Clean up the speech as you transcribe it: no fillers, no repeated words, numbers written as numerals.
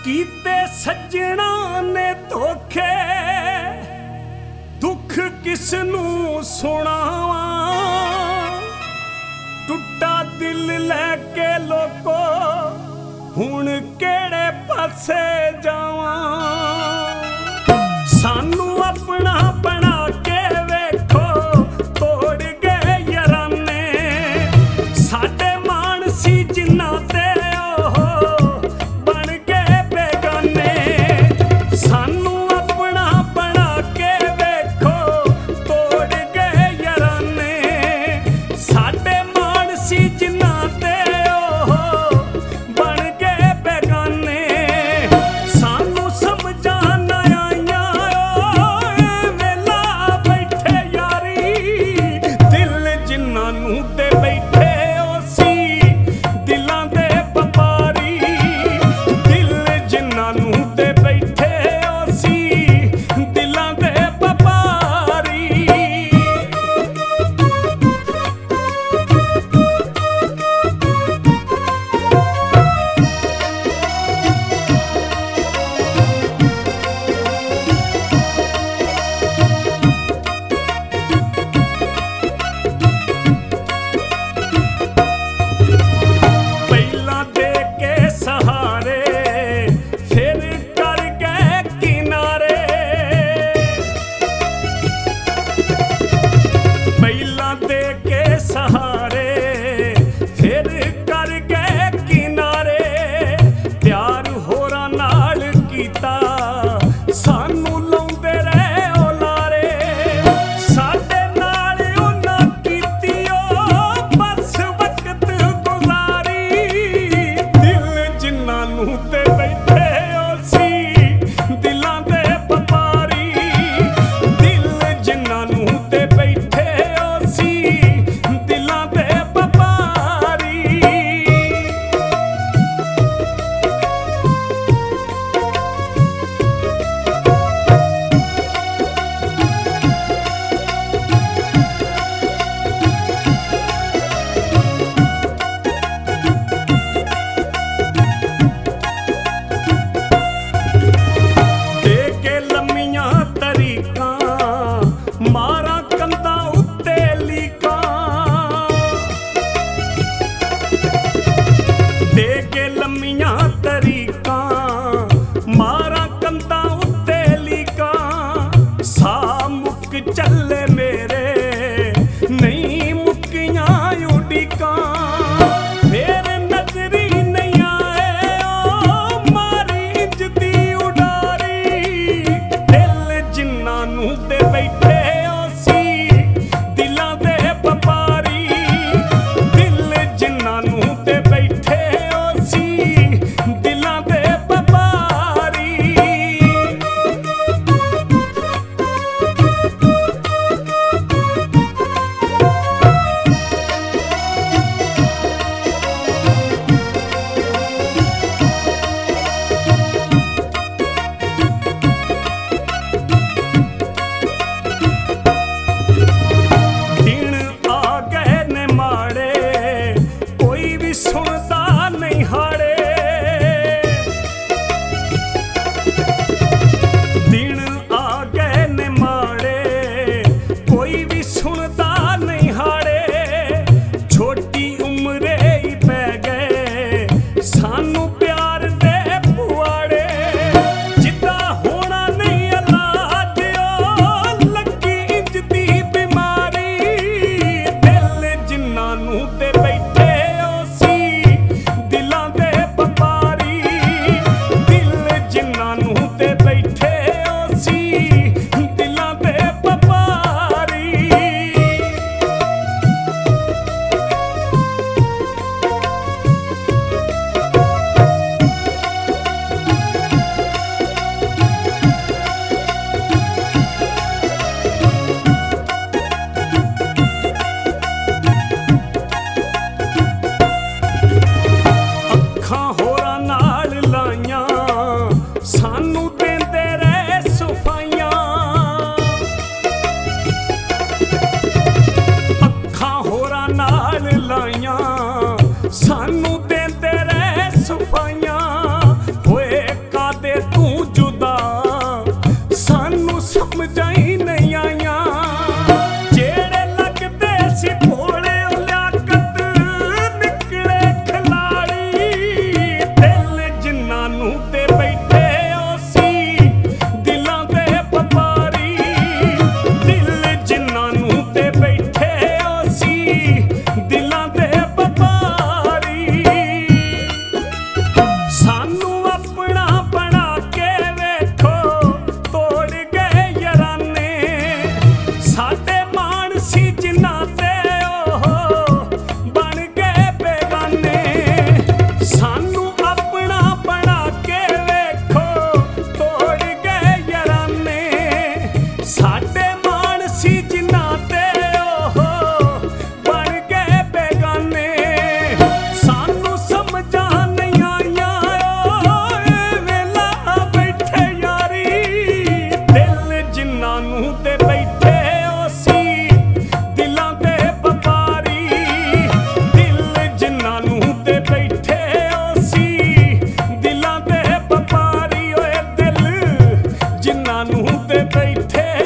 कीते सज्जणा ने धोखे दुख किसनू सुनावा। टुटा दिल लैके लोको हुण केड़े पासे जावां। सानू अपना बना के वेखो तोड़ गए याराने। साडे मानसी जिन्ना ते बन गए बेगाने। सानू अपना बना के वेखो तोड़ गए याराने। साडे मानसी जिन्ना ते बन गए बेगाने। सानू समझा ना आइया वेला बैठे यारी। दिल जिन्ना नू ते बैठे सी दिलां दे व्यापारी। दिल जिन्ना नू ते बैठे सी दिलां दे व्यापारी। ਪਹਿਲਾਂ ਦੇ ਕੇ ਸਹਾਰੇ ਫਿਰ ਕਰ ਗਏ ਕਿਨਾਰੇ। ਪਹਿਲਾਂ ਦੇ ਕੇ ਸਹਾਰੇ ਫਿਰ ਕਰ ਗਏ ਕਿਨਾਰੇ। ਪਿਆਰ ਹੋਰਾਂ ਨਾਲ ਕੀਤਾ ਸਾਨੂੰ ਲਾਉਂਦੇ ਰਹੇ ਉਹ ਲਾਰੇ। ਸਾਡੇ ਨਾਲ ਉਹਨਾਂ ਕੀਤੀ ਉਹ ਬਸ ਵਕਤ ਗੁਜ਼ਾਰੀ। ਦਿਲ ਜਿਨ੍ਹਾਂ ਨੂੰ ਤੇ ਬੈਠੇ ਉਹ ਸੀ ਦਿਲਾਂ ਦੇ ਵਪਾਰੀ। ਦਿਲ ਜਿਨ੍ਹਾਂ ਨੂੰ ਤੇ ਬੈਠੇ ਉਹ ਸੀ ਦਿਲਾਂ ਦੇ ਵਪਾਰੀ। ਦੇ ਕੇ ਲੰਮੀਆਂ ਤਰੀਕਾਂ ਮਾਰਾਂ ਕੰਧਾਂ ਉੱਤੇ ਲੀਕਾਂ। ਦੇ ਕੇ ਲੰਮੀਆਂ ਤਰੀਕਾਂ ਮਾਰਾਂ ਕੰਧਾਂ ਉੱਤੇ ਲੀਕਾਂ। ਸਾਹ ਮੁੱਕ ਚੱਲੇ ਮੇਰੇ ਨਹੀਂ ਮੁੱਕੀਆਂ ਉਡੀਕਾਂ। ਫੇਰ ਨਜ਼ਰੀ ਨਹੀਂ ਆਏ ਉਹ ਮਾਰੀ ਇੰਜ ਦੀ ਉਡਾਰੀ। ਦਿਲ ਜਿਨ੍ਹਾਂ ਨੂੰ ਤੇ ਬੈਠੇ ਉਹ ਸੀ ਦਿਲਾਂ ਦੇ ਵਪਾਰੀ। ਦਿਲ ਜਿਨ੍ਹਾਂ ਨੂੰ ਤੇ ਬੈਠੇ ਉਹ ਸੀ ਦਿਲਾਂ ਦੇ ਵਪਾਰੀ। ਦਿਨ ਆ ਗਏ ਨੇ ਮਾੜੇ ਕੋਈ ਵੀ ਸੁਣਦਾ ਨਹੀਂ ਹਾੜੇ। ਦਿਨ ਆ ਗਏ ਨੇ ਮਾੜੇ ਕੋਈ ਵੀ ਸੁਣਦਾ ਨਹੀਂ ਹਾੜੇ। ਛੋਟੀ ਉਮਰੇ ਹੀ ਪੈ ਗਏ ਸਾਨੂੰ ਪਿਆਰ ਦੇ ਪੁਆੜੇ। ਜਿੱਦਾਂ ਹੋਣਾ ਨਹੀਂ ਇਲਾਜ ਉਹ ਲੱਗੀ ਇੰਜ ਦੀ ਬਿਮਾਰੀ। ਦਿਲ ਜਿਨ੍ਹਾਂ ਨੂੰ ਤੇ ਬੈਠੇ ਉਹ ਸੀ ਦਿਲਾਂ ਦੇ ਵਪਾਰੀ। ਦਿਲ ਜਿਨ੍ਹਾਂ ਨੂੰ ਤੇ ਬੈਠੇ ਉਹ ਸੀ ਦਿਲਾਂ ਦੇ ਵਪਾਰੀ। ਅੱਖਾਂ ਹੋਰਾਂ ਨਾਲ ਲਾਈਆਂ ਸਾਨੂੰ ਦਿੰਦੇ ਰਹੇ ਸਫਾਈਆਂ। ਅੱਖਾਂ ਹੋਰਾਂ ਨਾਲ ਲਾਈਆਂ ਸਾਨੂੰ ਦਿੰਦੇ ਰਹੇ ਸਫਾਈਆਂ। ਹੋਏ ਜਿਨ੍ਹਾਂ ਨੂੰ ਤੇ ਬੈਠੇ ਉਹ ਸੀ ਦਿਲਾਂ ਦੇ ਵਪਾਰੀ। ਦਿਲ ਜਿਨ੍ਹਾਂ ਨੂੰ ਤੇ ਬੈਠੇ ਉਹ ਸੀ ਦਿਲਾਂ ਦੇ ਵਪਾਰੀ। ਓਏ ਦਿਲ ਜਿਨ੍ਹਾਂ ਨੂੰ ਤੇ ਬੈਠੇ